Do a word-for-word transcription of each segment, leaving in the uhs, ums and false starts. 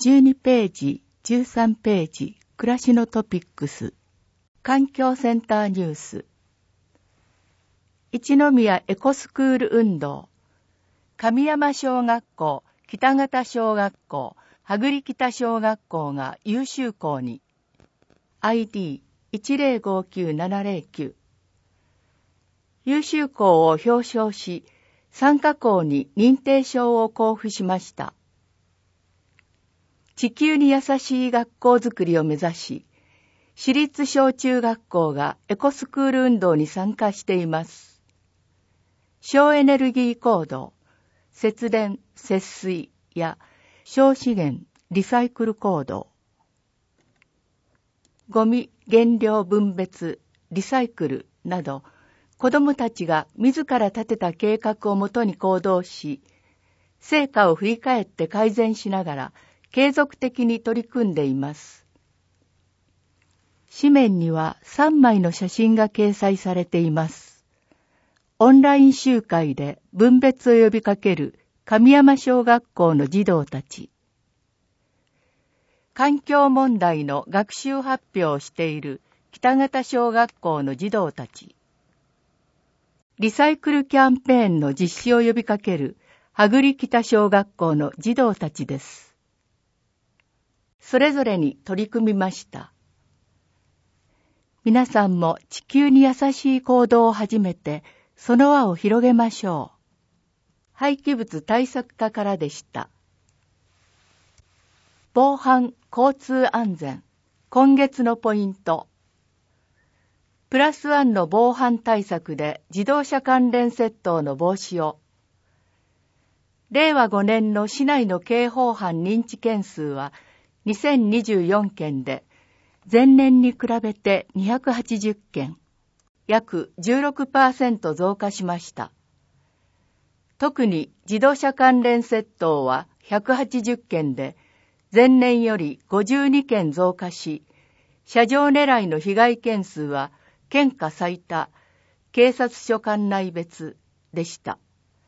じゅうにページ、じゅうさんページ、暮らしのトピックス、環境センターニュース、一宮エコスクール運動、神山小学校、北方小学校、羽栗北小学校が優秀校に、アイディーいちゼロごきゅうななゼロきゅう、優秀校を表彰し、参加校に認定証を交付しました。地球に優しい学校づくりを目指し、私立小中学校がエコスクール運動に参加しています。省エネルギー行動、節電、節水や省資源、リサイクル行動、ゴミ、減量分別、リサイクルなど、子どもたちが自ら立てた計画をもとに行動し、成果を振り返って改善しながら継続的に取り組んでいます。紙面にはさんまいの写真が掲載されています。オンライン集会で分別を呼びかける神山小学校の児童たち。環境問題の学習発表をしている北方小学校の児童たち。リサイクルキャンペーンの実施を呼びかける羽栗北小学校の児童たちです。それぞれに取り組みました。皆さんも地球に優しい行動を始めて、その輪を広げましょう。廃棄物対策課からでした。防犯交通安全、今月のポイント。プラスワンの防犯対策で自動車関連窃盗の防止を。れいわごねんの市内の刑法犯認知件数はにせんにじゅうよんけんで、前年に比べてにひゃくはちじゅっけん、約 じゅうろくパーセント 増加しました。特に自動車関連窃盗はひゃくはちじゅっけんで、前年よりごじゅうにけん増加し、車上狙いの被害件数は県下最多、警察署管内別でした。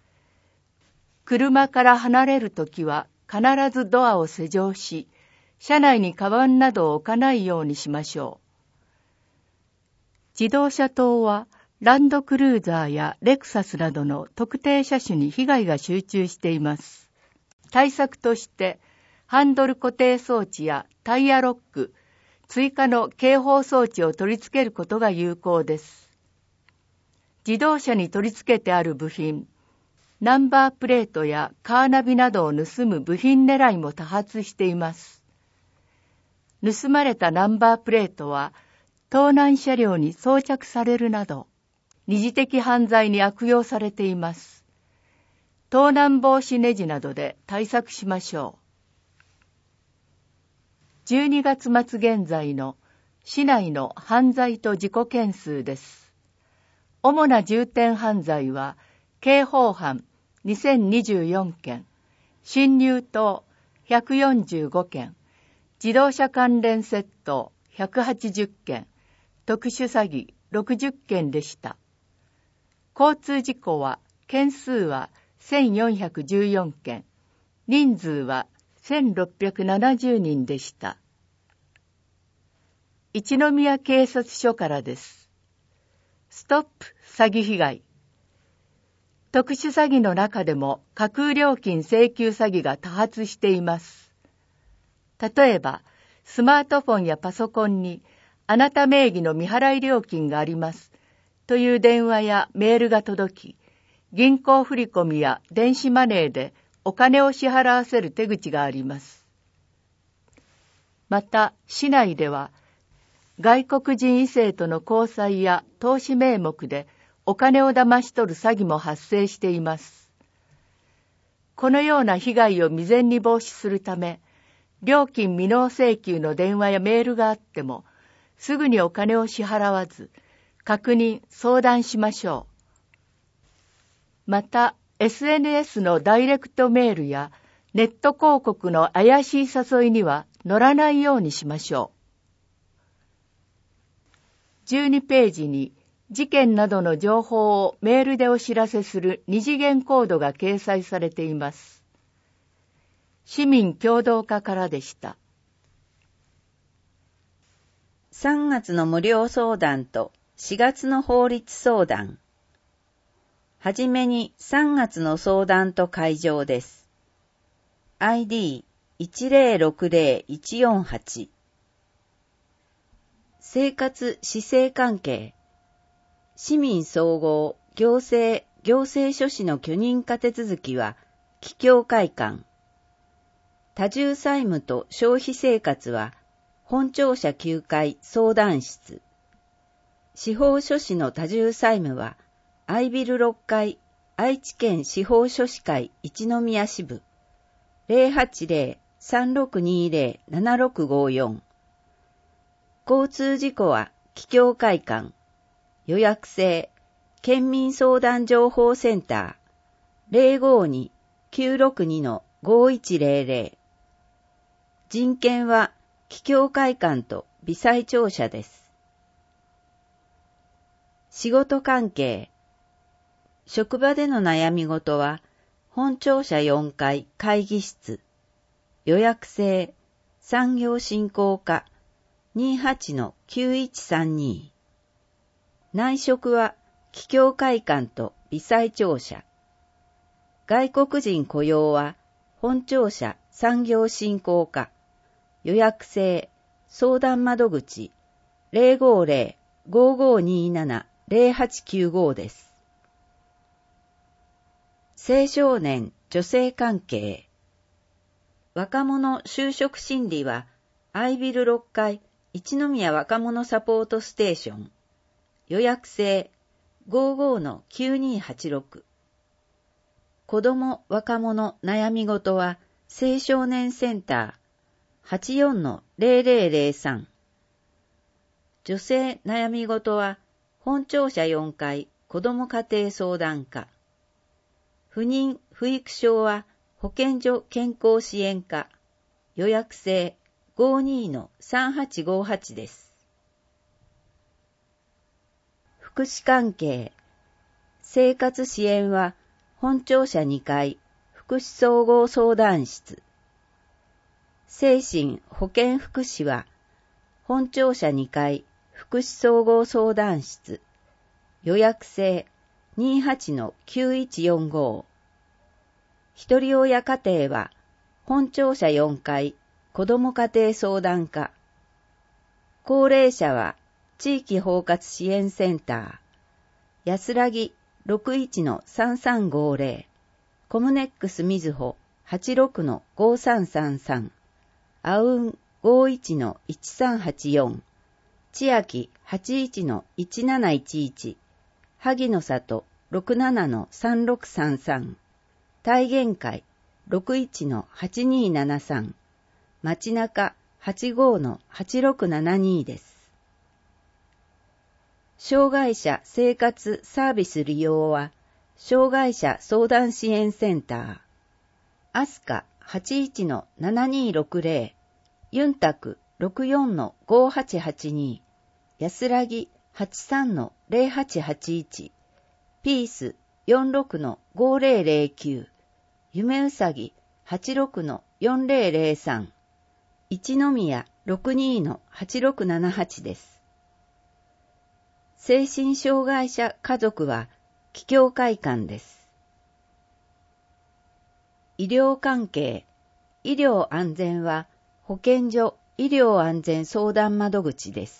車から離れるときは必ずドアを施錠し、車内にカバンなどを置かないようにしましょう。自動車盗はランドクルーザーやレクサスなどの特定車種に被害が集中しています。対策としてハンドル固定装置やタイヤロック、追加の警報装置を取り付けることが有効です。自動車に取り付けてある部品、ナンバープレートやカーナビなどを盗む部品狙いも多発しています。盗まれたナンバープレートは盗難車両に装着されるなど、二次的犯罪に悪用されています。盗難防止ネジなどで対策しましょう。じゅうにがつまつ現在の市内の犯罪と事故件数です。主な重点犯罪は、刑法犯にせんにじゅうよんけん、侵入盗ひゃくよんじゅうごけん、自動車関連窃盗ひゃくはちじゅっけん、特殊詐欺ろくじゅっけんでした。交通事故は、件数はせんよんひゃくじゅうよんけん、人数はせんろっぴゃくななじゅうにんでした。一宮警察署からです。ストップ詐欺被害。特殊詐欺の中でも架空料金請求詐欺が多発しています。例えば、スマートフォンやパソコンにあなた名義の未払い料金がありますという電話やメールが届き、銀行振込や電子マネーでお金を支払わせる手口があります。また、市内では、外国人異性との交際や投資名目でお金を騙し取る詐欺も発生しています。このような被害を未然に防止するため、料金未納請求の電話やメールがあっても、すぐにお金を支払わず、確認・相談しましょう。また、エスエヌエス のダイレクトメールやネット広告の怪しい誘いには乗らないようにしましょう。じゅうにページに事件などの情報をメールでお知らせする二次元コードが掲載されています。 市民共同課からでした。 さんがつの無料相談としがつの法律相談。はじめにさんがつの相談と会場です。アイディーいちゼロろくゼロいちよんはち。生活・市政関係。市民総合、行政、行政書士の許認可手続きは、帰郷会館。多重債務と消費生活は、本庁舎きゅうかい相談室。司法書士の多重債務は、愛ビルろっかい、愛知県司法書士会一宮支部。ゼロはちゼロ さんろくにゼロ ななろくごよん。交通事故は、帰郷会館。予約制、県民相談情報センター。ゼロごに きゅうろくに ごいちゼロゼロ。人権は、帰郷会館と微細庁舎です。仕事関係。職場での悩み事は、本庁舎よんかい会議室。予約制、産業振興課 にはちのきゅういちさんに。内職は、帰郷会館と微細庁舎。外国人雇用は、本庁舎産業振興課。予約制、相談窓口 ゼロごゼロ ごごになな ゼロはちきゅうご です。青少年・女性関係。若者就職心理は、愛ビルろっかい一宮若者サポートステーション。予約制 ごごのきゅうにはちろく。子ども・若者悩み事は、青少年センターはちよんのゼロゼロゼロさん。女性悩み事は、本庁舎よんかい子ども家庭相談課。不妊・不育症は、保健所健康支援課。予約制 ごにのさんはちごはち です。福祉関係。生活支援は、本庁舎にかい福祉総合相談室。精神保健福祉は、本庁舎にかい福祉総合相談室。予約制 にはちのきゅういちよんご。ひとり親家庭は、本庁舎よんかい子ども家庭相談課。高齢者は、地域包括支援センター。安らぎ ろくいちのさんさんごゼロ。コムネックスみずほ はちろくのごさんさんさん。あうん ごいちのいちさんはちよん。千秋 はちいちのいちなないちいち。萩の里 ろくななのさんろくさんさん。体現会 ろくいちのはちにななさん。街中 はちごのはちろくななに です。障害者生活サービス利用は、障害者相談支援センター。アスカ はちいちのななにろくゼロ。ユンタク ろくよんのごはちはちに。安らぎ はちさんのゼロはちはちいち。ピース よんろくのごゼロゼロきゅう。夢うさぎ はちろくのよんゼロゼロさん。一宮 ろくにのはちろくななはち です。精神障害者家族は帰郷会館です。医療関係。医療安全は保健所医療安全相談窓口です。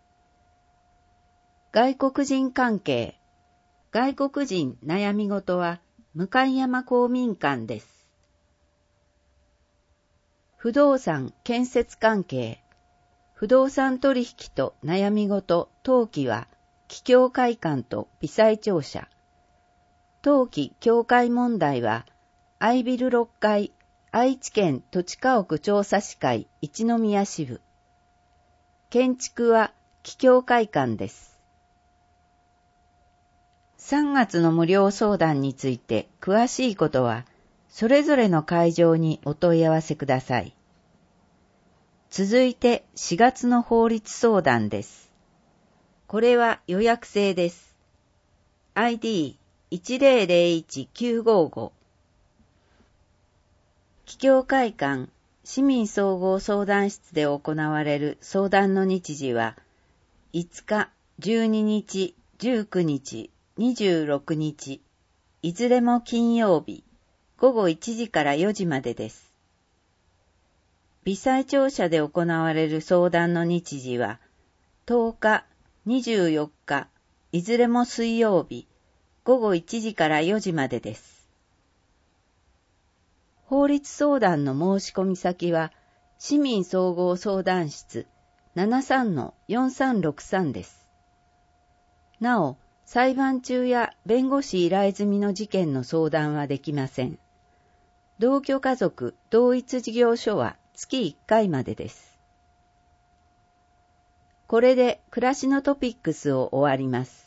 外国人関係。外国人悩み事は向山公民館です。不動産建設関係。不動産取引と悩み事登記は帰郷会館と微細庁舎。登記境界問題は愛ビルろっかい愛知県土地家屋調査士会一宮支部。建築は帰郷会館です。さんがつの無料相談について詳しいことは、それぞれの会場にお問い合わせください。続いてしがつの法律相談です。これは予約制です。アイディーいちゼロゼロいちきゅうごご。 帰郷会館市民総合相談室で行われる相談の日時は、いつか、じゅうににち、じゅうくにち、にじゅうろくにち、いずれも金曜日、ごごいちじからよじまでです。微細庁舎で行われる相談の日時は、とおか、にじゅうよっか、いずれも水曜日、ごごいちじからよじまでです。法律相談の申し込み先は、市民総合相談室 ななさんのよんさんろくさん です。なお、裁判中や弁護士依頼済みの事件の相談はできません。同居家族同一事業所は月いっかいまでです。これで暮らしのトピックスを終わります。